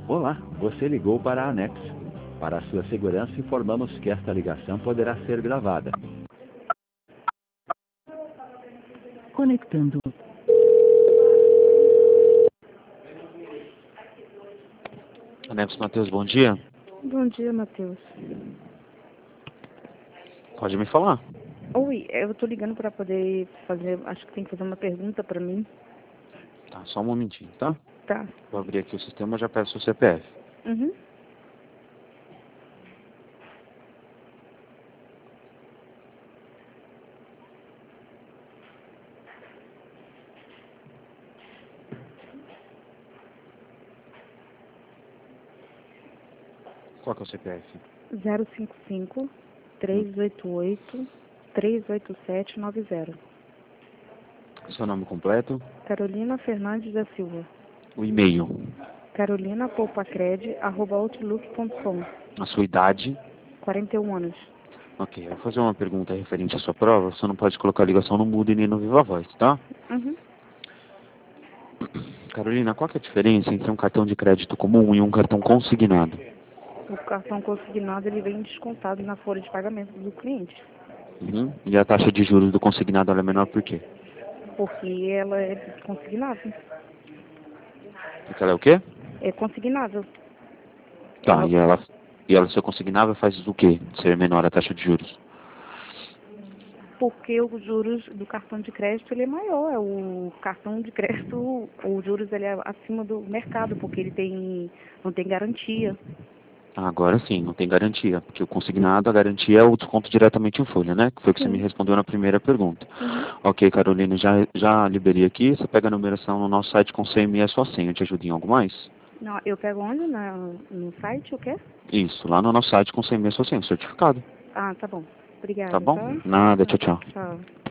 Olá, você ligou para a Anex. Para a sua segurança, informamos que esta ligação poderá ser gravada. Conectando. Anex Matheus, bom dia. Bom dia, Matheus. Pode me falar. Oi, eu tô ligando para poder fazer, acho que tem que fazer uma pergunta para mim. Tá, só um momentinho, tá? Tá. Vou abrir aqui o sistema e já peço o CPF. Uhum. Qual que é o CPF? 055 388 38790. Seu nome completo? Carolina Fernandes da Silva. O e-mail? carolinapopacred@outlook.com. A sua idade? 41 anos. Ok, eu vou fazer uma pergunta referente à sua prova. Você não pode colocar a ligação no mudo e nem no viva voz, tá? Uhum. Carolina, qual que é a diferença entre um cartão de crédito comum e um cartão consignado? O cartão consignado ele vem descontado na folha de pagamento do cliente, Uhum. E a taxa de juros do consignado ela é menor por quê? porque ela é consignável. Porque ela é o quê? É consignável. Tá, e ela ser consignável faz o quê? Ser menor a taxa de juros? Porque os juros do cartão de crédito ele é maior. O cartão de crédito, os juros ele é acima do mercado, porque ele não tem garantia. Agora sim, não tem garantia, porque o consignado, a garantia é o desconto diretamente em folha, né? Que foi o que você me Sim. respondeu na primeira pergunta. Uhum. Ok, Carolina, já liberei aqui, você pega a numeração no nosso site com CME e a sua senha, eu te ajudo em algo mais? Não, eu pego onde? No site, o quê? Isso, lá no nosso site com CME e a sua senha, certificado, Ah, tá bom. tá Obrigada, bom? tá? Nada, tchau, tchau. Tchau.